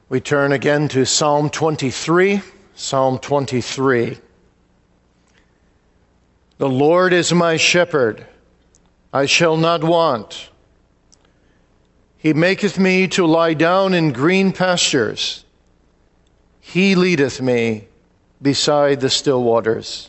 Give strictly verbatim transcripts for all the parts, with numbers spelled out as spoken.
We turn again to Psalm twenty-three. Psalm twenty-three. The Lord is my shepherd, I shall not want. He maketh me to lie down in green pastures. He leadeth me beside the still waters.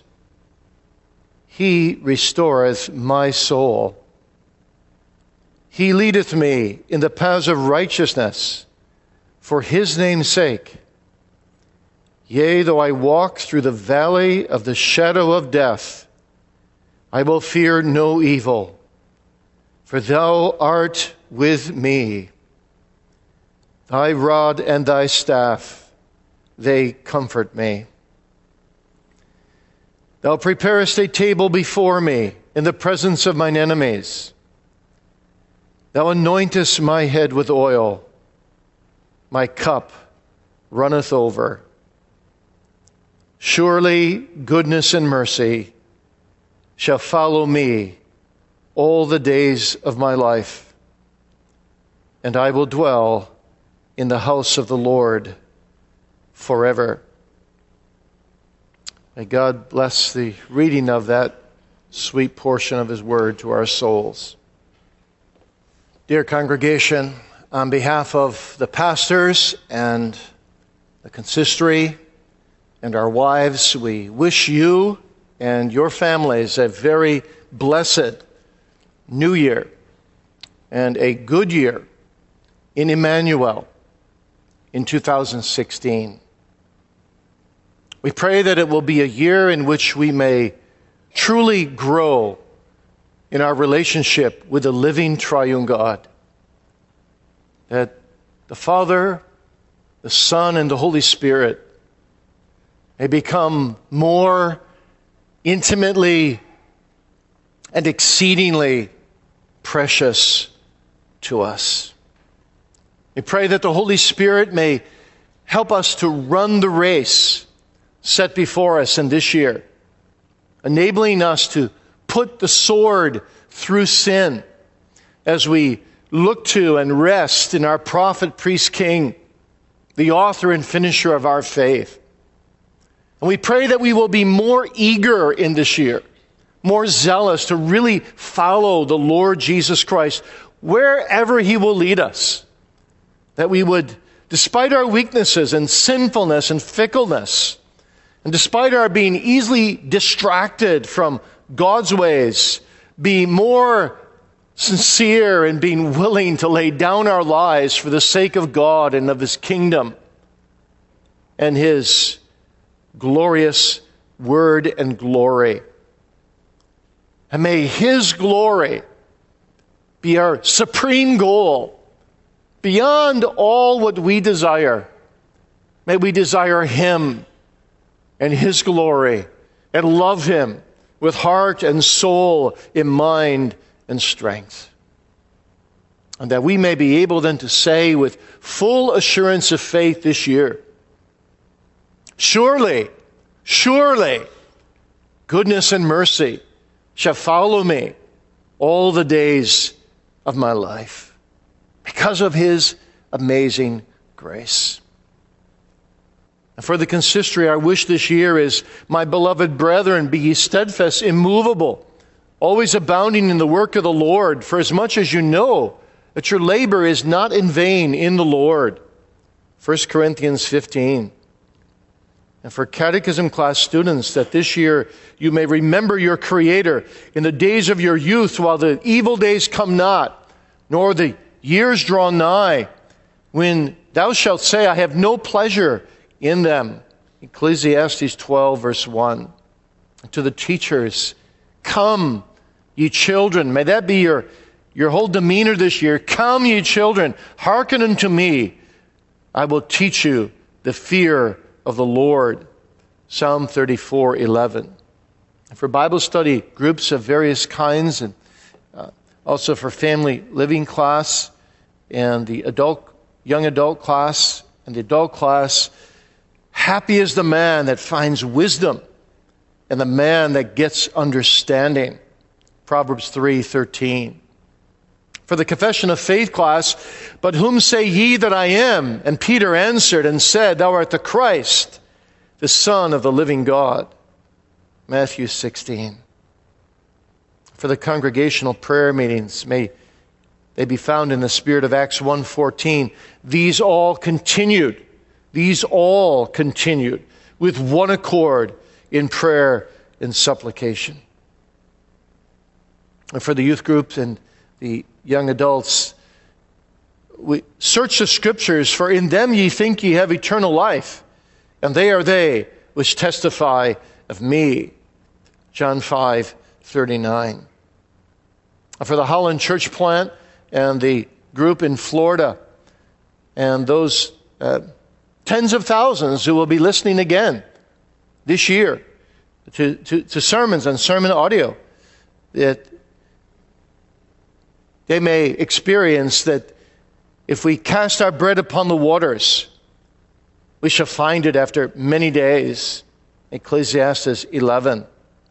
He restoreth my soul. He leadeth me in the paths of righteousness for his name's sake. Yea, though I walk through the valley of the shadow of death, I will fear no evil, for thou art with me. Thy rod and thy staff, they comfort me. Thou preparest a table before me in the presence of mine enemies. Thou anointest my head with oil. My cup runneth over. Surely goodness and mercy shall follow me all the days of my life, and I will dwell in the house of the Lord forever. May God bless the reading of that sweet portion of his word to our souls. Dear congregation, on behalf of the pastors and the consistory and our wives, we wish you and your families a very blessed new year and a good year in Emmanuel in two thousand sixteen. We pray that it will be a year in which we may truly grow in our relationship with the living triune God. That the Father, the Son, and the Holy Spirit may become more intimately and exceedingly precious to us. We pray that the Holy Spirit may help us to run the race set before us in this year, enabling us to put the sword through sin as we look to and rest in our prophet, priest, king, the author and finisher of our faith. And we pray that we will be more eager in this year, more zealous to really follow the Lord Jesus Christ wherever he will lead us. That we would, despite our weaknesses and sinfulness and fickleness, and despite our being easily distracted from God's ways, be more sincere in being willing to lay down our lives for the sake of God and of his kingdom and his glorious word and glory. And may his glory be our supreme goal beyond all what we desire. May we desire him and his glory and love him with heart and soul, in mind and strength. And that we may be able then to say with full assurance of faith this year, surely, surely, goodness and mercy shall follow me all the days of my life because of his amazing grace. And for the consistory, our wish this year is, my beloved brethren, be ye steadfast, immovable, always abounding in the work of the Lord, for as much as you know that your labor is not in vain in the Lord. First Corinthians fifteen. And for catechism class students, that this year you may remember your Creator in the days of your youth, while the evil days come not, nor the years draw nigh, when thou shalt say, I have no pleasure in them. Ecclesiastes twelve, verse one. And to the teachers, come, ye children. May that be your, your whole demeanor this year. Come, ye children, hearken unto me. I will teach you the fear of the Lord. Psalm thirty-four, eleven. And for Bible study groups of various kinds, and uh, also for family living class, and the adult, young adult class, and the adult class, happy is the man that finds wisdom and the man that gets understanding. Proverbs three thirteen. For the confession of faith class, but whom say ye that I am? And Peter answered and said, Thou art the Christ, the Son of the living God. Matthew sixteen. For the congregational prayer meetings, may they be found in the spirit of Acts one fourteen. These all continued, these all continued with one accord in prayer and supplication. And for the youth groups and the young adults, we search the Scriptures, for in them ye think ye have eternal life, and they are they which testify of me. John five thirty-nine. For the Holland Church Plant and the group in Florida, and those uh, tens of thousands who will be listening again this year to, to, to sermons and sermon audio, that they may experience that if we cast our bread upon the waters, we shall find it after many days. Ecclesiastes eleven.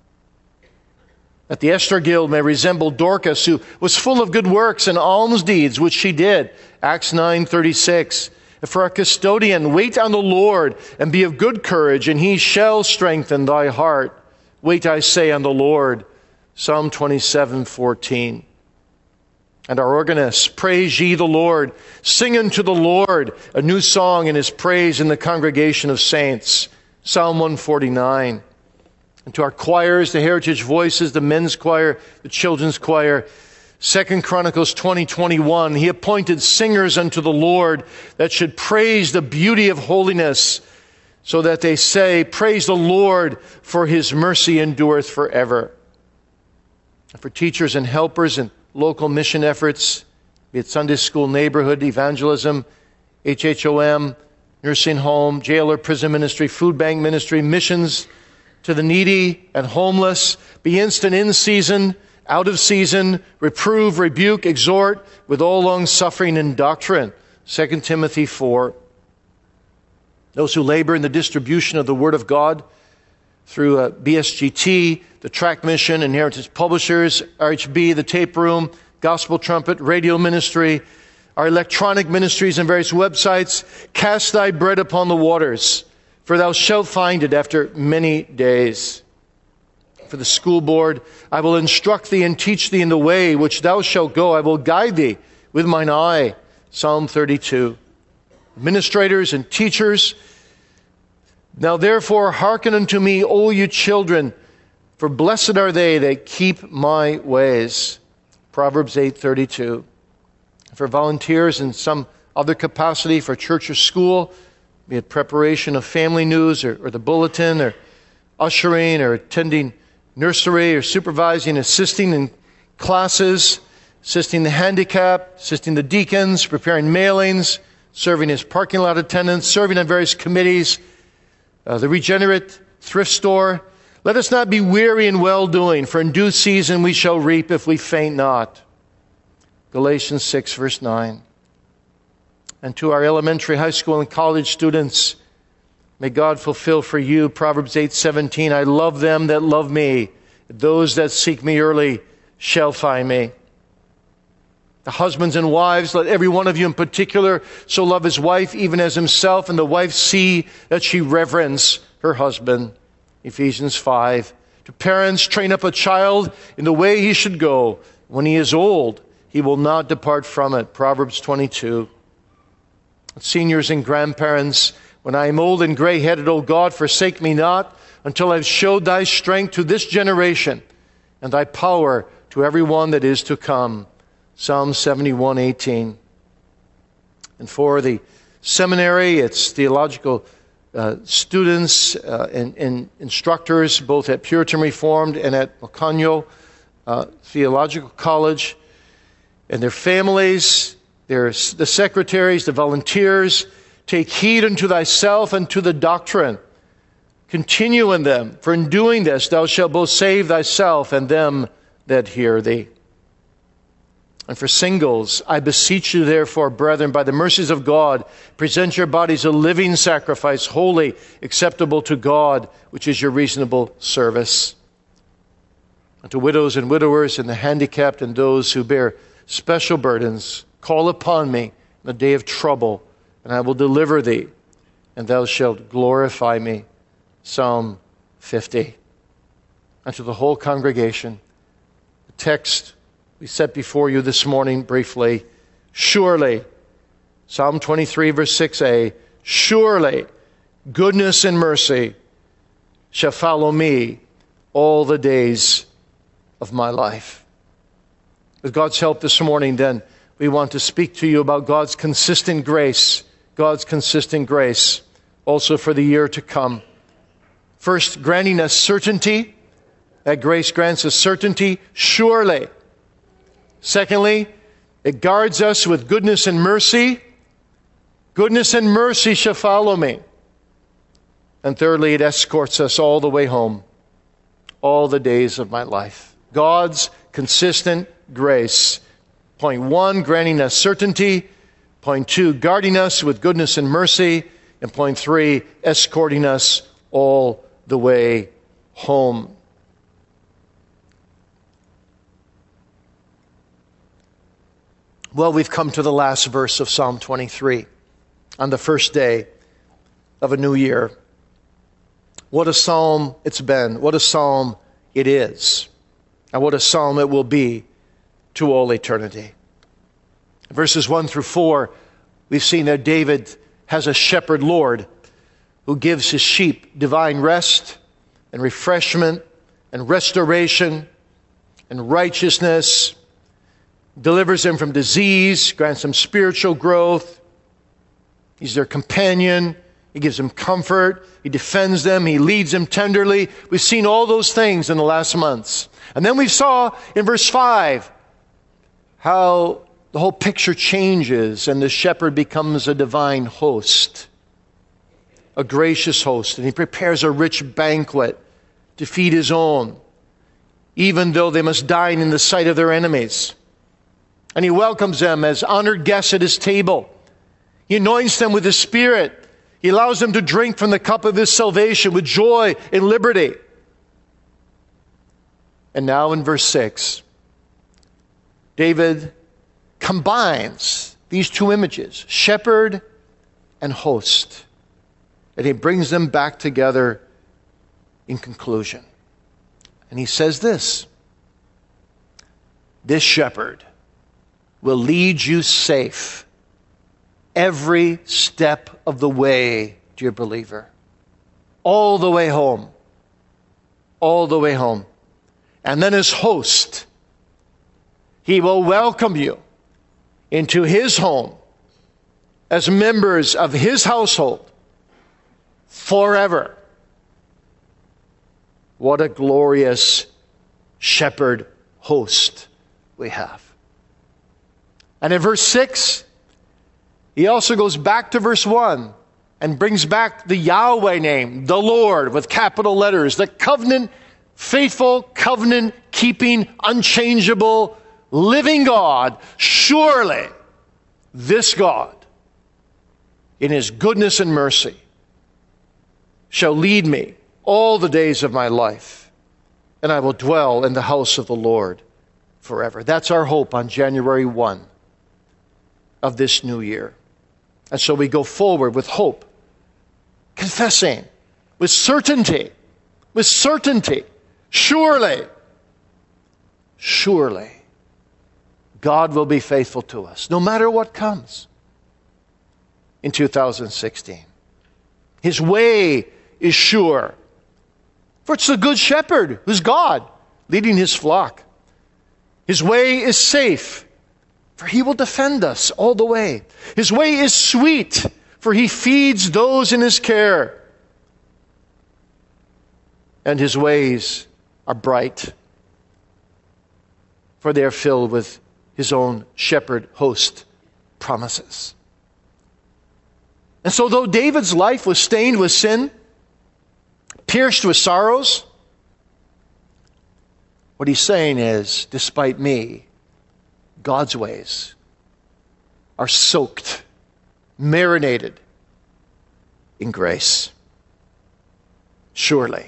That the Esther Guild may resemble Dorcas, who was full of good works and alms deeds, which she did. Acts nine thirty-six. And for our custodian, wait on the Lord, and be of good courage, and he shall strengthen thy heart. Wait, I say, on the Lord. Psalm twenty-seven fourteen. And our organists, praise ye the Lord. Sing unto the Lord a new song in his praise in the congregation of saints. Psalm one forty-nine. And to our choirs, the Heritage Voices, the men's choir, the children's choir, Second Chronicles twenty twenty-one, he appointed singers unto the Lord that should praise the beauty of holiness, so that they say, praise the Lord, for his mercy endureth forever. And for teachers and helpers and local mission efforts, be it Sunday school, neighborhood, evangelism, H H O M, nursing home, jailer, prison ministry, food bank ministry, missions to the needy and homeless, be instant in season, out of season, reprove, rebuke, exhort with all long suffering and doctrine. Second Timothy four. Those who labor in the distribution of the Word of God through uh, B S G T, the Tract Mission, Inheritance Publishers, R H B, the Tape Room, Gospel Trumpet, Radio Ministry, our electronic ministries and various websites. Cast thy bread upon the waters, for thou shalt find it after many days. For the school board, I will instruct thee and teach thee in the way which thou shalt go. I will guide thee with mine eye. Psalm thirty-two. Administrators and teachers, now therefore hearken unto me, O you children, for blessed are they that keep my ways. Proverbs eight thirty-two. For volunteers in some other capacity for church or school, be it preparation of family news or, or the bulletin, or ushering or attending nursery, or supervising, assisting in classes, assisting the handicapped, assisting the deacons, preparing mailings, serving as parking lot attendants, serving on various committees, uh, the Regenerate Thrift Store. Let us not be weary in well-doing, for in due season we shall reap if we faint not. Galatians six, verse nine. And to our elementary, high school, and college students, may God fulfill for you Proverbs eight seventeen. I love them that love me. Those that seek me early shall find me. The husbands and wives, let every one of you in particular so love his wife even as himself, and the wife see that she reverence her husband. Ephesians five. To parents, train up a child in the way he should go. When he is old, he will not depart from it. Proverbs twenty-two. Seniors and grandparents, when I am old and gray-headed, O God, forsake me not until I've showed thy strength to this generation and thy power to every one that is to come. Psalm seventy-one eighteen. And for the seminary, it's theological uh, students uh, and, and instructors, both at Puritan Reformed and at Mocanyo uh, Theological College, and their families, their, the secretaries, the volunteers. Take heed unto thyself and to the doctrine. Continue in them, for in doing this thou shalt both save thyself and them that hear thee. And for singles, I beseech you therefore, brethren, by the mercies of God, present your bodies a living sacrifice, holy, acceptable to God, which is your reasonable service. And to widows and widowers and the handicapped and those who bear special burdens. Call upon me in the day of trouble, and I will deliver thee, and thou shalt glorify me. Psalm fifty. And to the whole congregation, the text we set before you this morning briefly. Surely, Psalm twenty-three, verse six a, surely goodness and mercy shall follow me all the days of my life. With God's help this morning, then, we want to speak to you about God's consistent grace, God's consistent grace, also for the year to come. First, granting us certainty. That grace grants us certainty, surely. Secondly, it guards us with goodness and mercy. Goodness and mercy shall follow me. And thirdly, it escorts us all the way home, all the days of my life. God's consistent grace. Point one, granting us certainty. Point two, guarding us with goodness and mercy. And point three, escorting us all the way home. Well, we've come to the last verse of Psalm twenty-three on the first day of a new year. What a psalm it's been. What a psalm it is. And what a psalm it will be to all eternity. Verses one through four, we've seen that David has a shepherd Lord who gives his sheep divine rest and refreshment and restoration and righteousness, delivers them from disease, grants them spiritual growth. He's their companion. He gives them comfort. He defends them. He leads them tenderly. We've seen all those things in the last months. And then we saw in verse five how the whole picture changes and the shepherd becomes a divine host, a gracious host, and he prepares a rich banquet to feed his own, even though they must dine in the sight of their enemies. And he welcomes them as honored guests at his table. He anoints them with his Spirit. He allows them to drink from the cup of his salvation with joy and liberty. And now in verse six, David combines these two images, shepherd and host. And he brings them back together in conclusion. And he says this, this shepherd will lead you safe every step of the way, dear believer. All the way home. All the way home. And then as host, he will welcome you into his home as members of his household forever. What a glorious shepherd host we have. And in verse six, he also goes back to verse one and brings back the Yahweh name, the Lord, with capital letters, the covenant, faithful, covenant-keeping, unchangeable, living God. Surely this God, in his goodness and mercy, shall lead me all the days of my life, and I will dwell in the house of the Lord forever. That's our hope on January first of this new year. And so we go forward with hope, confessing, with certainty, with certainty, surely, surely, God will be faithful to us, no matter what comes in two thousand sixteen. His way is sure. For it's the good shepherd, who's God, leading his flock. His way is safe, for he will defend us all the way. His way is sweet, for he feeds those in his care. And his ways are bright, for they are filled with his own shepherd host promises. And so though David's life was stained with sin, pierced with sorrows, what he's saying is, despite me, God's ways are soaked, marinated in grace. Surely,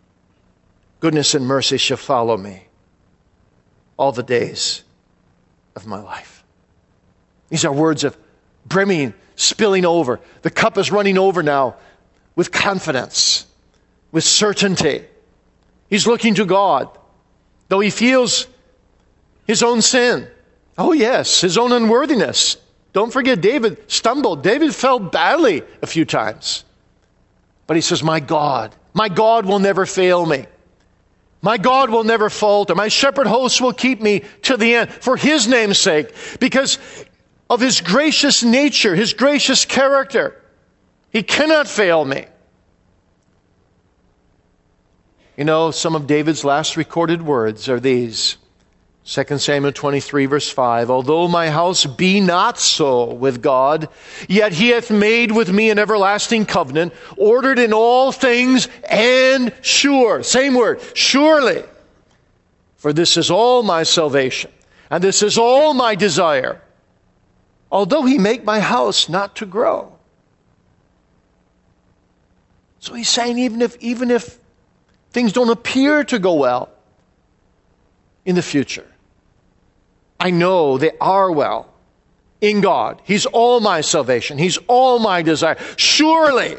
goodness and mercy shall follow me all the days of my life. These are words of brimming, spilling over. The cup is running over now with confidence, with certainty. He's looking to God, though he feels his own sin. Oh yes, his own unworthiness. Don't forget, David stumbled. David fell badly a few times. But he says, my God, my God will never fail me. My God will never falter. My shepherd host will keep me to the end for his name's sake, because of his gracious nature, his gracious character. He cannot fail me. You know, some of David's last recorded words are these. Second Samuel twenty-three, verse five. Although my house be not so with God, yet he hath made with me an everlasting covenant, ordered in all things and sure. Same word, surely. For this is all my salvation, and this is all my desire. Although he make my house not to grow. So he's saying even if, even if things don't appear to go well in the future, I know they are well in God. He's all my salvation. He's all my desire. Surely,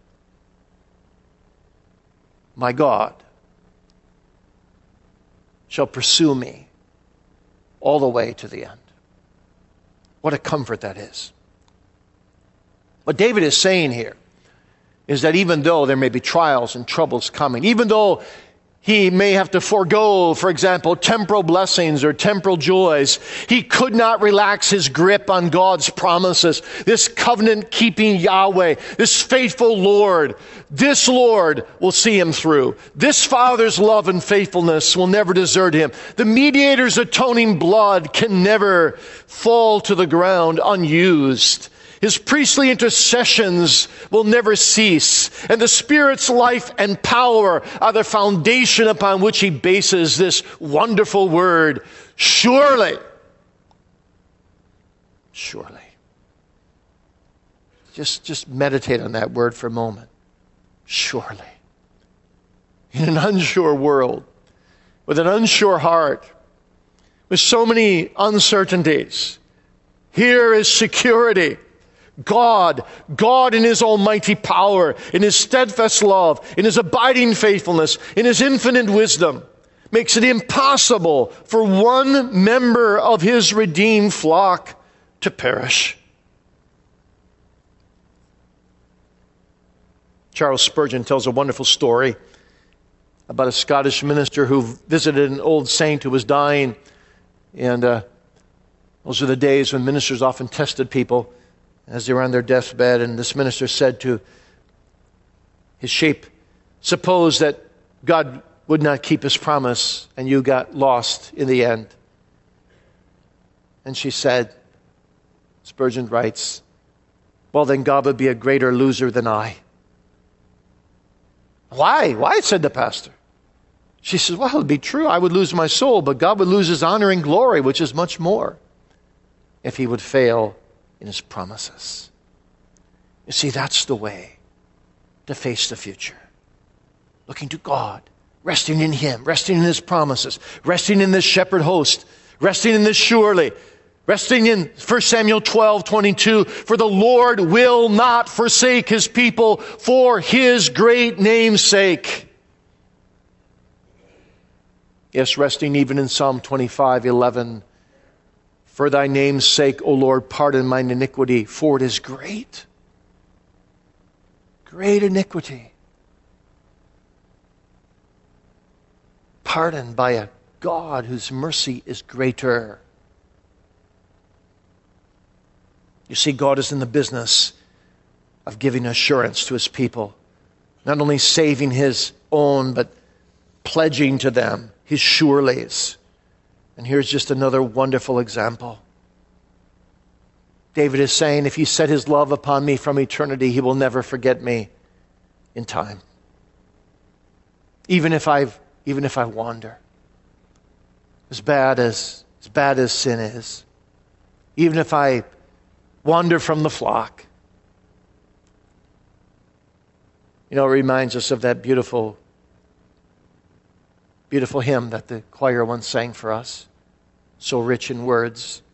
my God shall pursue me all the way to the end. What a comfort that is. What David is saying here is that even though there may be trials and troubles coming, even though he may have to forego, for example, temporal blessings or temporal joys, he could not relax his grip on God's promises. This covenant-keeping Yahweh, this faithful Lord, this Lord will see him through. This Father's love and faithfulness will never desert him. The mediator's atoning blood can never fall to the ground unused. His priestly intercessions will never cease, and the Spirit's life and power are the foundation upon which he bases this wonderful word, surely. Surely. Just, just meditate on that word for a moment. Surely. In an unsure world, with an unsure heart, with so many uncertainties, here is security. God, God in his almighty power, in his steadfast love, in his abiding faithfulness, in his infinite wisdom, makes it impossible for one member of his redeemed flock to perish. Charles Spurgeon tells a wonderful story about a Scottish minister who visited an old saint who was dying. And uh, those are the days when ministers often tested people as they were on their deathbed. And this minister said to his sheep, suppose that God would not keep his promise and you got lost in the end. And she said, Spurgeon writes, well, then God would be a greater loser than I. Why? Why? Said the pastor. She says, well, it would be true. I would lose my soul, but God would lose his honor and glory, which is much more, if he would fail in his promises. You see, that's the way to face the future. Looking to God, resting in him, resting in his promises, resting in this shepherd host, resting in this surely, resting in First Samuel twelve twenty-two, for the Lord will not forsake his people for his great name's sake. Yes, resting even in Psalm twenty-five eleven, for thy name's sake, O Lord, pardon mine iniquity, for it is great. Great iniquity. Pardoned by a God whose mercy is greater. You see, God is in the business of giving assurance to his people. Not only saving his own, but pledging to them his surelys. And here's just another wonderful example. David is saying, if he set his love upon me from eternity, he will never forget me in time. Even if I've, even if I wander. As bad as, as bad as sin is. Even if I wander from the flock. You know, it reminds us of that beautiful Beautiful hymn that the choir once sang for us. So rich in words.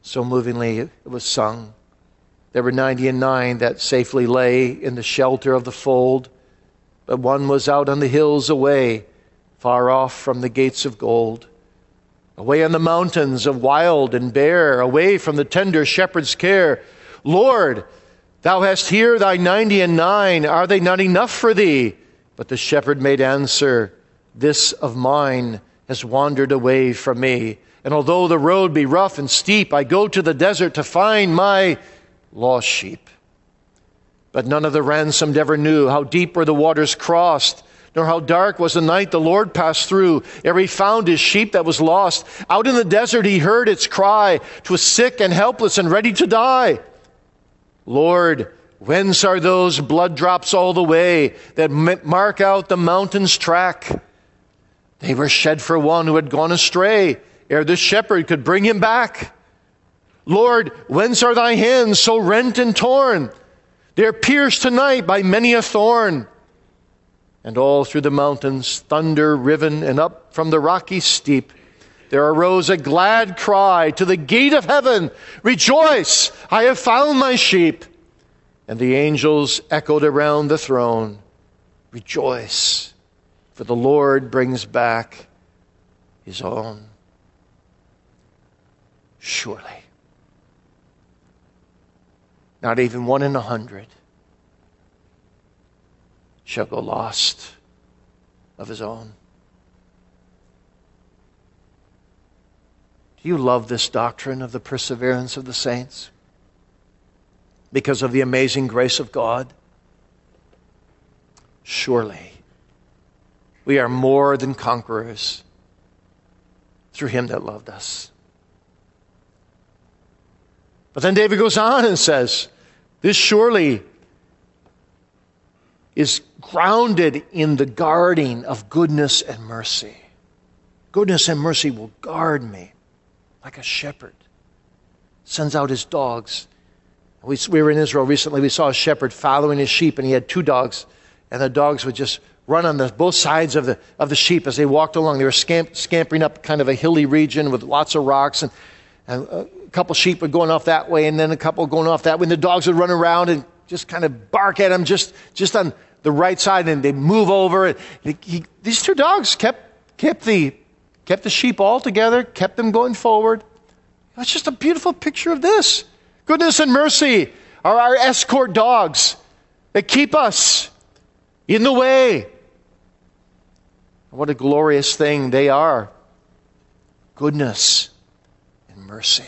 So movingly it was sung. There were ninety and nine that safely lay in the shelter of the fold, but one was out on the hills away, far off from the gates of gold. Away on the mountains of wild and bare, away from the tender shepherd's care. Lord, thou hast here thy ninety and nine, are they not enough for thee? But the shepherd made answer, this of mine has wandered away from me. And although the road be rough and steep, I go to the desert to find my lost sheep. But none of the ransomed ever knew how deep were the waters crossed, nor how dark was the night the Lord passed through, ere he found his sheep that was lost. Out in the desert he heard its cry, 'twas sick and helpless and ready to die. Lord, whence are those blood drops all the way that mark out the mountain's track? They were shed for one who had gone astray, ere the shepherd could bring him back. Lord, whence are thy hands so rent and torn? They are pierced tonight by many a thorn. And all through the mountains, thunder riven, and up from the rocky steep, there arose a glad cry to the gate of heaven, rejoice, I have found my sheep. And the angels echoed around the throne, rejoice, for the Lord brings back his own. Surely, not even one in a hundred shall go lost of his own. Do you love this doctrine of the perseverance of the saints? Because of the amazing grace of God? Surely, we are more than conquerors through him that loved us. But then David goes on and says, this surely is grounded in the guarding of goodness and mercy. Goodness and mercy will guard me like a shepherd. Sends out his dogs. We, we were in Israel recently. We saw a shepherd following his sheep, and he had two dogs. And the dogs would just run on the, both sides of the, of the sheep as they walked along. They were scamp, scampering up kind of a hilly region with lots of rocks. And, and a couple sheep were going off that way, and then a couple going off that way. And the dogs would run around and just kind of bark at him just, just on the right side, and they move over. And he, he, these two dogs kept, kept, the, kept the sheep all together, kept them going forward. It's just a beautiful picture of this. Goodness and mercy are our escort dogs that keep us in the way. What a glorious thing they are. Goodness and mercy.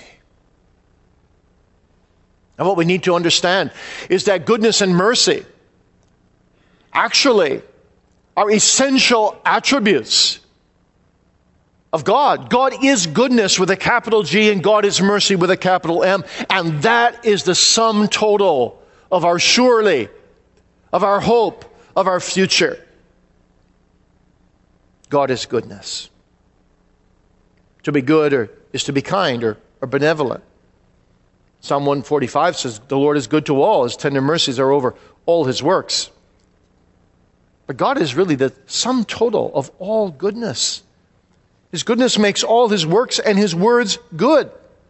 And what we need to understand is that goodness and mercy actually are essential attributes of God. God is goodness with a capital G, and God is mercy with a capital M. And that is the sum total of our surely, of our hope, of our future. God is goodness. To be good or, is to be kind or, or benevolent. Psalm one forty-five says, the Lord is good to all. His tender mercies are over all his works. But God is really the sum total of all goodness. His goodness makes all his works and his words good.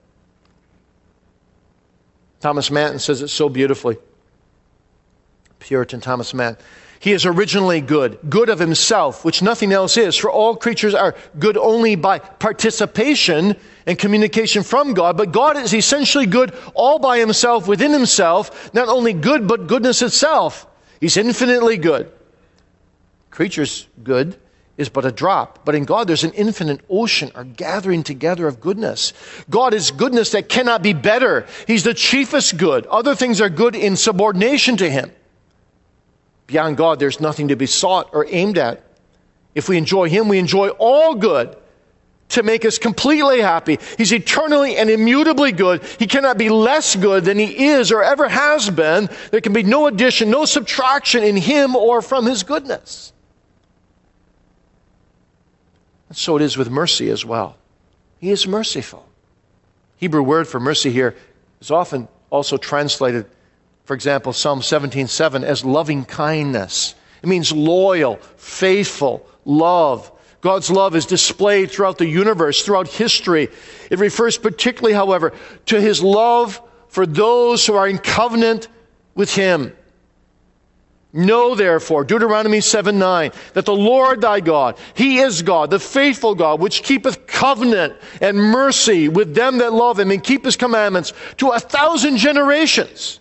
Thomas Manton says it so beautifully. Puritan Thomas Manton. He is originally good, good of himself, which nothing else is. For all creatures are good only by participation and communication from God. But God is essentially good all by himself, within himself. Not only good, but goodness itself. He's infinitely good. Creatures good is but a drop. But in God, there's an infinite ocean or gathering together of goodness. God is goodness that cannot be better. He's the chiefest good. Other things are good in subordination to him. Beyond God, there's nothing to be sought or aimed at. If we enjoy him, we enjoy all good to make us completely happy. He's eternally and immutably good. He cannot be less good than he is or ever has been. There can be no addition, no subtraction in him or from his goodness. And so it is with mercy as well. He is merciful. Hebrew word for mercy here is often also translated, for example, Psalm seventeen seven, as loving kindness. It means loyal, faithful, love, God's love is displayed throughout the universe, throughout history. It refers particularly, however, to his love for those who are in covenant with him. Know therefore, Deuteronomy seven nine, that the Lord thy God, he is God, the faithful God, which keepeth covenant and mercy with them that love him and keep his commandments to a thousand generations.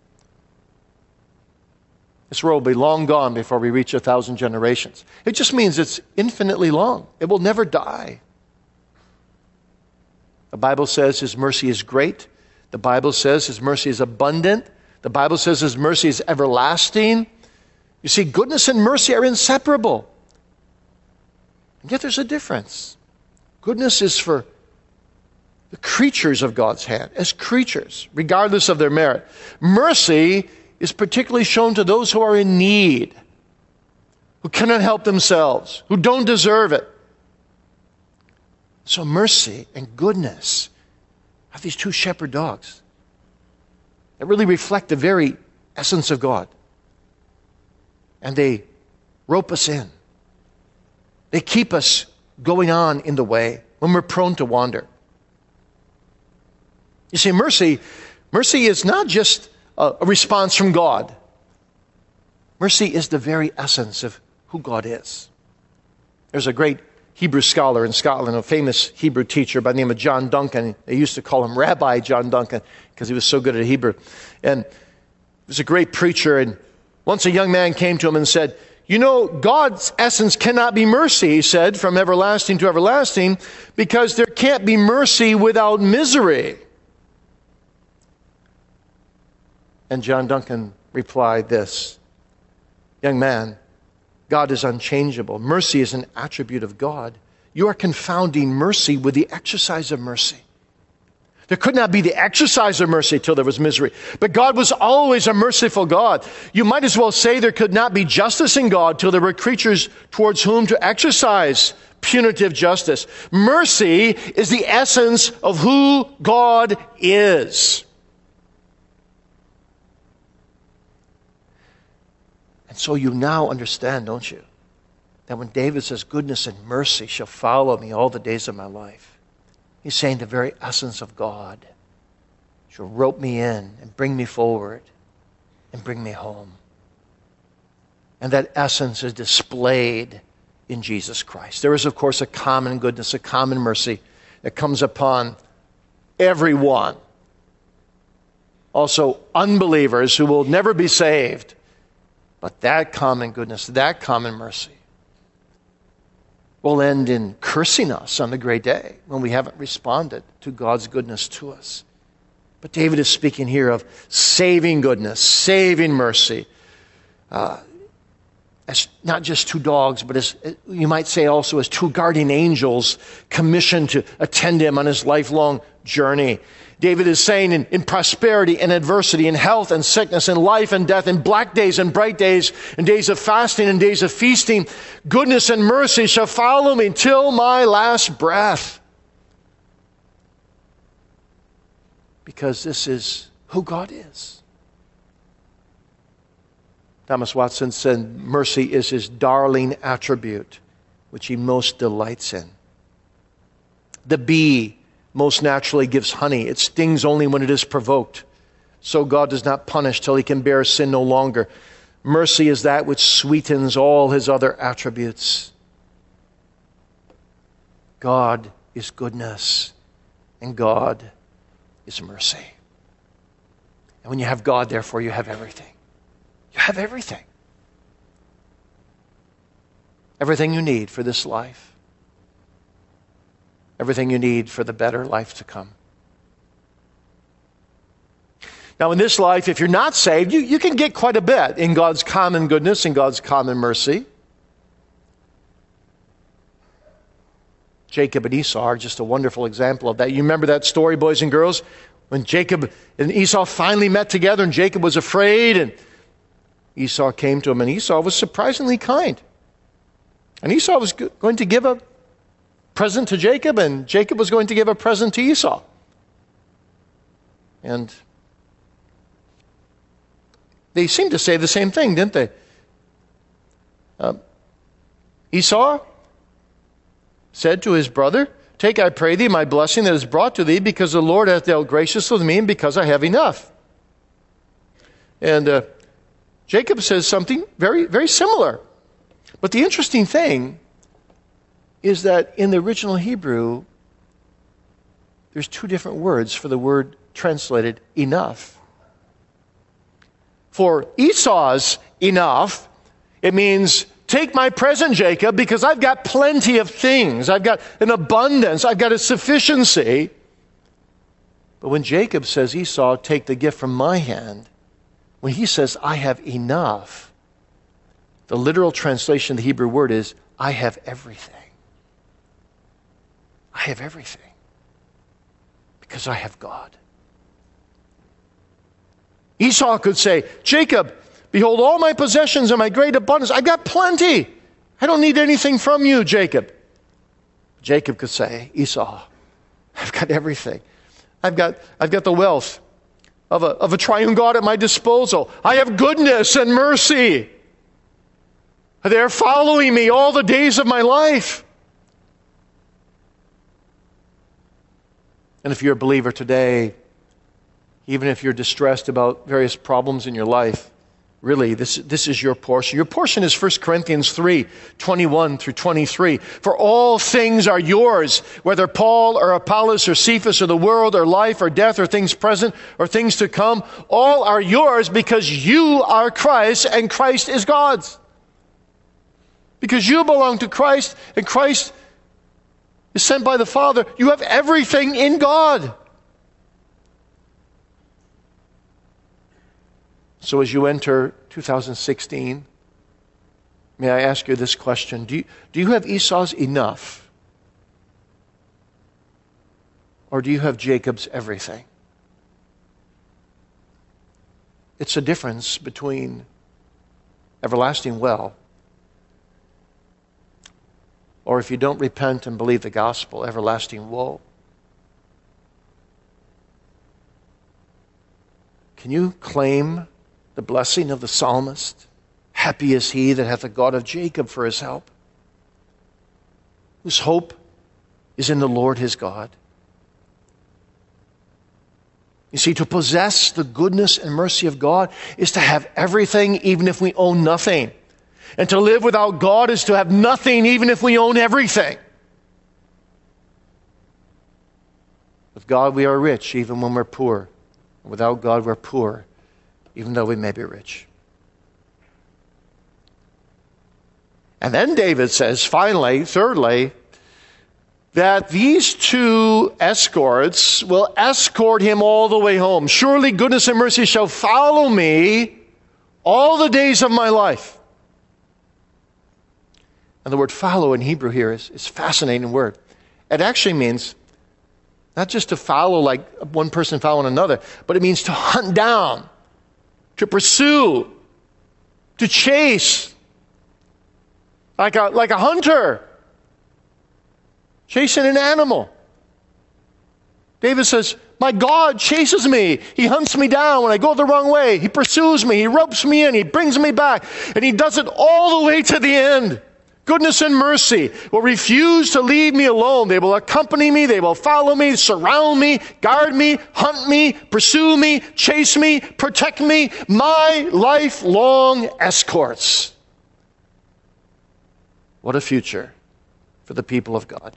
This world will be long gone before we reach a thousand generations. It just means it's infinitely long. It will never die. The Bible says his mercy is great. The Bible says his mercy is abundant. The Bible says his mercy is everlasting. You see, goodness and mercy are inseparable. And yet there's a difference. Goodness is for the creatures of God's hand, as creatures, regardless of their merit. Mercy is particularly shown to those who are in need, who cannot help themselves, who don't deserve it. So mercy and goodness are these two shepherd dogs that really reflect the very essence of God. And they rope us in. They keep us going on in the way when we're prone to wander. You see, mercy, mercy is not just a response from God. Mercy is the very essence of who God is. There's a great Hebrew scholar in Scotland, a famous Hebrew teacher by the name of John Duncan. They used to call him Rabbi John Duncan because he was so good at Hebrew. And he was a great preacher. And once a young man came to him and said, you know, God's essence cannot be mercy, he said, from everlasting to everlasting, because there can't be mercy without misery. And John Duncan replied this, young man, God is unchangeable. Mercy is an attribute of God. You are confounding mercy with the exercise of mercy. There could not be the exercise of mercy till there was misery. But God was always a merciful God. You might as well say there could not be justice in God till there were creatures towards whom to exercise punitive justice. Mercy is the essence of who God is. So you now understand, don't you, that when David says, goodness and mercy shall follow me all the days of my life, he's saying the very essence of God shall rope me in and bring me forward and bring me home. And that essence is displayed in Jesus Christ. There is, of course, a common goodness, a common mercy that comes upon everyone. Also, unbelievers who will never be saved. But that common goodness, that common mercy will end in cursing us on the great day when we haven't responded to God's goodness to us. But David is speaking here of saving goodness, saving mercy. Uh, as not just two dogs, but as you might say also as two guardian angels commissioned to attend him on his lifelong journey. David is saying in, in prosperity and adversity, in health and sickness, in life and death, in black days and bright days, in days of fasting and days of feasting, goodness and mercy shall follow me till my last breath. Because this is who God is. Thomas Watson said, mercy is his darling attribute, which he most delights in. The bee most naturally gives honey. It stings only when it is provoked. So God does not punish till he can bear sin no longer. Mercy is that which sweetens all his other attributes. God is goodness, and God is mercy. And when you have God, therefore, you have everything. You have everything. Everything you need for this life. Everything you need for the better life to come. Now, in this life, if you're not saved, you, you can get quite a bit in God's common goodness and God's common mercy. Jacob and Esau are just a wonderful example of that. You remember that story, boys and girls? When Jacob and Esau finally met together and Jacob was afraid and Esau came to him and Esau was surprisingly kind. And Esau was going to give a present to Jacob, and Jacob was going to give a present to Esau. And they seemed to say the same thing, didn't they? Uh, Esau, said to his brother, take, I pray thee, my blessing that is brought to thee, because the Lord hath dealt graciously with me, and because I have enough. And uh, Jacob says something very, very similar. But the interesting thing is that in the original Hebrew, there's two different words for the word translated enough. For Esau's enough, it means, take my present, Jacob, because I've got plenty of things. I've got an abundance. I've got a sufficiency. But when Jacob says, Esau, take the gift from my hand, when he says, I have enough, the literal translation of the Hebrew word is, I have everything. I have everything. Because I have God. Esau could say, Jacob, behold all my possessions and my great abundance. I've got plenty. I don't need anything from you, Jacob. Jacob could say, Esau, I've got everything. I've got, I've got the wealth of a, of a triune God at my disposal. I have goodness and mercy. They're following me all the days of my life. And if you're a believer today, even if you're distressed about various problems in your life, really, this, this is your portion. Your portion is First Corinthians three, twenty-one through twenty-three. For all things are yours, whether Paul or Apollos or Cephas or the world or life or death or things present or things to come, all are yours because you are Christ and Christ is God's. Because you belong to Christ and Christ is sent by the Father, you have everything in God. So as you enter two thousand sixteen, may I ask you this question. Do you, do you have Esau's enough? Or do you have Jacob's everything? It's a difference between everlasting well, or if you don't repent and believe the gospel, everlasting woe. Can you claim the blessing of the psalmist? Happy is he that hath the God of Jacob for his help, whose hope is in the Lord his God. You see, to possess the goodness and mercy of God is to have everything even if we own nothing. And to live without God is to have nothing even if we own everything. With God we are rich even when we're poor. Without God we're poor even though we may be rich. And then David says, finally, thirdly, that these two escorts will escort him all the way home. Surely goodness and mercy shall follow me all the days of my life. And the word follow in Hebrew here is, is a fascinating word. It actually means not just to follow like one person following another, but it means to hunt down, to pursue, to chase, like a, like a hunter chasing an animal. David says, my God chases me. He hunts me down when I go the wrong way. He pursues me. He ropes me in. He brings me back. And he does it all the way to the end. Goodness and mercy will refuse to leave me alone. They will accompany me. They will follow me, surround me, guard me, hunt me, pursue me, chase me, protect me. My lifelong escorts. What a future for the people of God.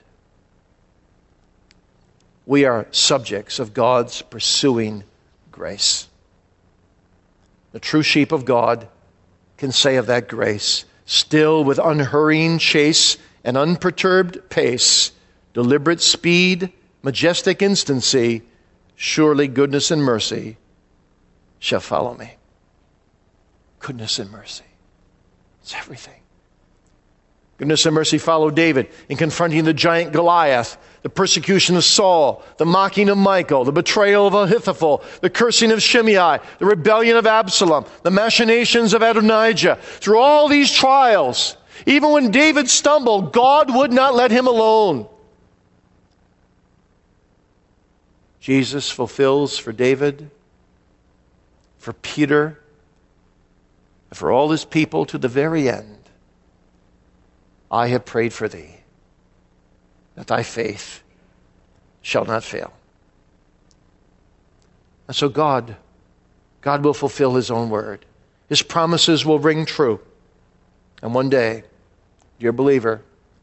We are subjects of God's pursuing grace. The true sheep of God can say of that grace, still with unhurrying chase and unperturbed pace, deliberate speed, majestic instancy, surely goodness and mercy shall follow me. Goodness and mercy. It's everything. Goodness and mercy followed David in confronting the giant Goliath, the persecution of Saul, the mocking of Michal, the betrayal of Ahithophel, the cursing of Shimei, the rebellion of Absalom, the machinations of Adonijah. Through all these trials, even when David stumbled, God would not let him alone. Jesus fulfills for David, for Peter, and for all his people to the very end. I have prayed for thee, that thy faith shall not fail. And so God, God will fulfill his own word. His promises will ring true. And one day, dear believer,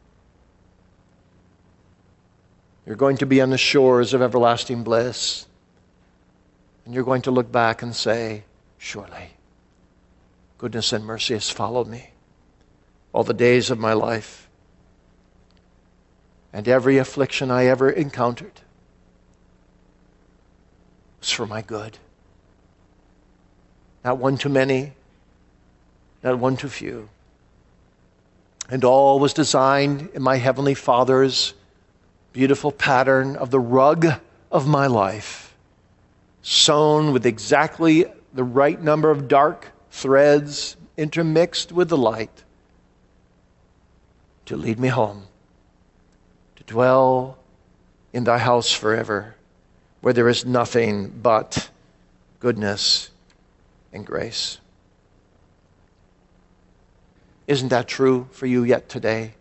you're going to be on the shores of everlasting bliss. And you're going to look back and say, surely, goodness and mercy has followed me all the days of my life. And every affliction I ever encountered was for my good. Not one too many, not one too few. And all was designed in my Heavenly Father's beautiful pattern of the rug of my life, sewn with exactly the right number of dark threads intermixed with the light to lead me home, to dwell in thy house forever, where there is nothing but goodness and grace. Isn't that true for you yet today?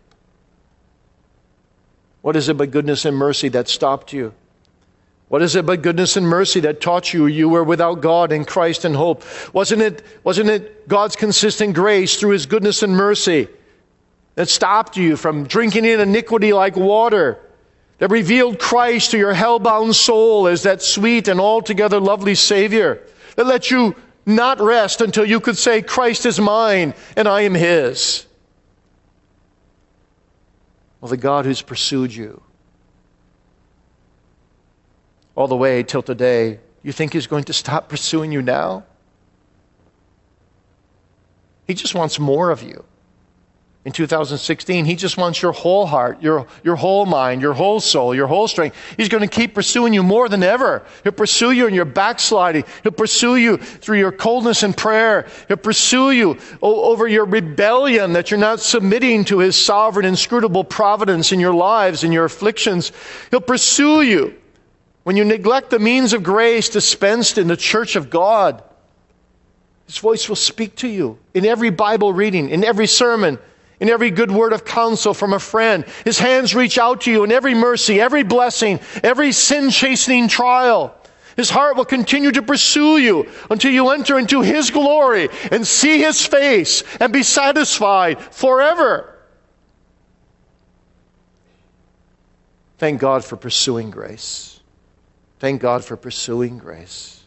What is it but goodness and mercy that stopped you? What is it but goodness and mercy that taught you you were without God in Christ and hope? Wasn't it, wasn't it God's consistent grace through his goodness and mercy that stopped you from drinking in iniquity like water, that revealed Christ to your hell-bound soul as that sweet and altogether lovely Savior, that let you not rest until you could say, Christ is mine and I am his? Well, the God who's pursued you all the way till today, you think he's going to stop pursuing you now? He just wants more of you. In two thousand sixteen, he just wants your whole heart, your, your whole mind, your whole soul, your whole strength. He's going to keep pursuing you more than ever. He'll pursue you in your backsliding. He'll pursue you through your coldness in prayer. He'll pursue you o- over your rebellion, that you're not submitting to his sovereign, inscrutable providence in your lives and your afflictions. He'll pursue you when you neglect the means of grace dispensed in the church of God. His voice will speak to you in every Bible reading, in every sermon, in every good word of counsel from a friend. His hands reach out to you in every mercy, every blessing, every sin-chastening trial. His heart will continue to pursue you until you enter into his glory and see his face and be satisfied forever. Thank God for pursuing grace. Thank God for pursuing grace.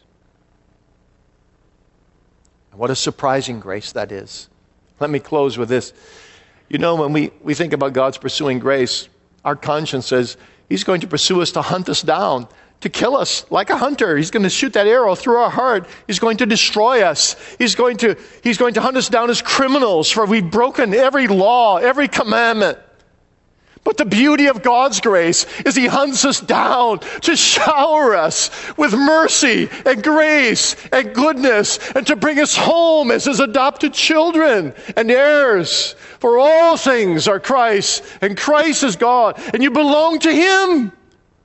And what a surprising grace that is. Let me close with this. You know, when we, we think about God's pursuing grace, our conscience says he's going to pursue us to hunt us down, to kill us like a hunter. He's going to shoot that arrow through our heart. He's going to destroy us. He's going to, he's going to hunt us down as criminals, for we've broken every law, every commandment. But the beauty of God's grace is he hunts us down to shower us with mercy and grace and goodness, and to bring us home as his adopted children and heirs. For all things are Christ, and Christ is God, and you belong to him.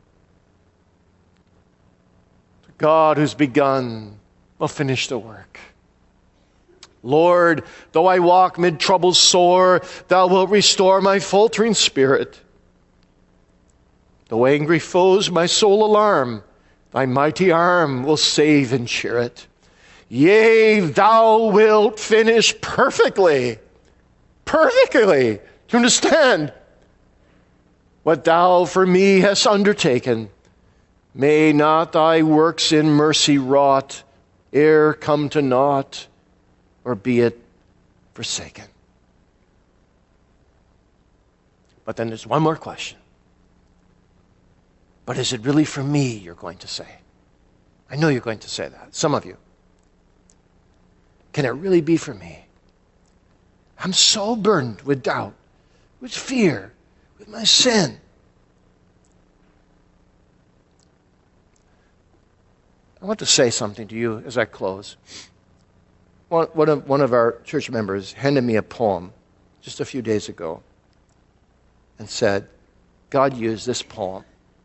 God who's begun will finish the work. Lord, though I walk mid troubles sore, thou wilt restore my faltering spirit. Though angry foes my soul alarm, thy mighty arm will save and cheer it. Yea, thou wilt finish perfectly, perfectly. Do you understand? What thou for me hast undertaken, may not thy works in mercy wrought e'er come to naught, or be it forsaken. But then there's one more question. But is it really for me, you're going to say? I know you're going to say that, some of you. Can it really be for me? I'm so burdened with doubt, with fear, with my sin. I want to say something to you as I close. One, one, of, one of our church members handed me a poem just a few days ago and said, God used this poem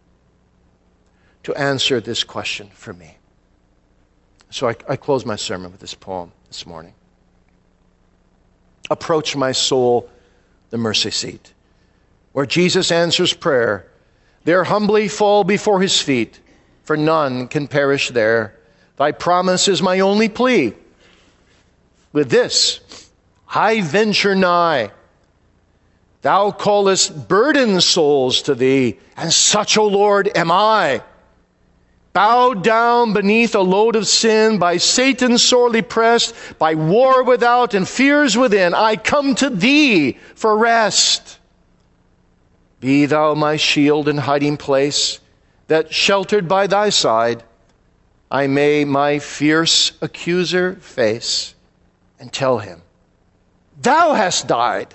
to answer this question for me. So I, I close my sermon with this poem this morning. Approach my soul, the mercy seat. where Jesus answers prayer, there humbly fall before his feet, for none can perish there. Thy promise is my only plea. With this, I venture nigh. Thou callest burdened souls to thee, and such, O Lord, am I. Bowed down beneath a load of sin, by Satan sorely pressed, by war without and fears within, I come to thee for rest. Be thou my shield and hiding place, that sheltered by thy side, I may my fierce accuser face, and tell him, thou hast died.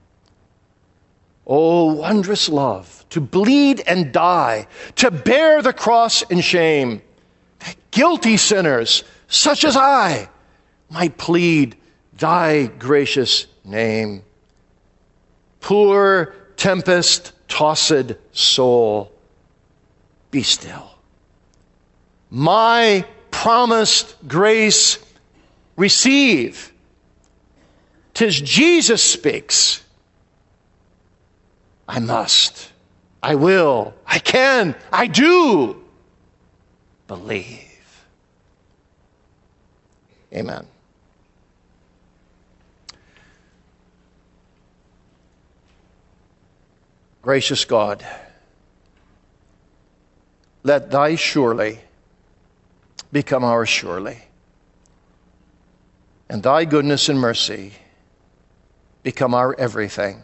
O wondrous love, to bleed and die, to bear the cross and shame, that guilty sinners, such as I, might plead thy gracious name. Poor tempest-tossed soul, be still. My promised grace receive. 'Tis Jesus speaks. I must, I will, I can, I do believe. Amen. Gracious God, let thy surely become our surely, and thy goodness and mercy become our everything,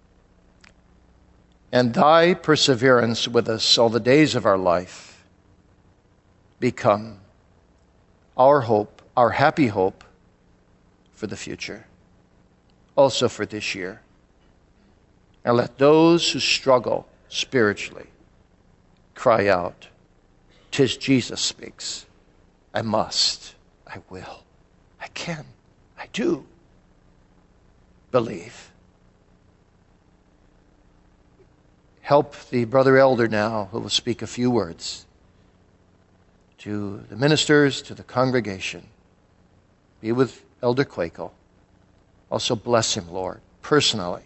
and thy perseverance with us all the days of our life become our hope, our happy hope for the future, also for this year. And let those who struggle spiritually cry out, 'tis Jesus speaks. I must, I will, I can, I do believe. Help the brother elder now who will speak a few words to the ministers, to the congregation. Be with Elder Quakel. Also bless him, Lord, personally,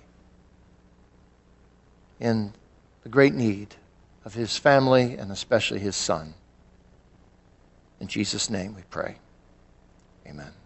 in the great need of his family and especially his son. In Jesus' name we pray. Amen.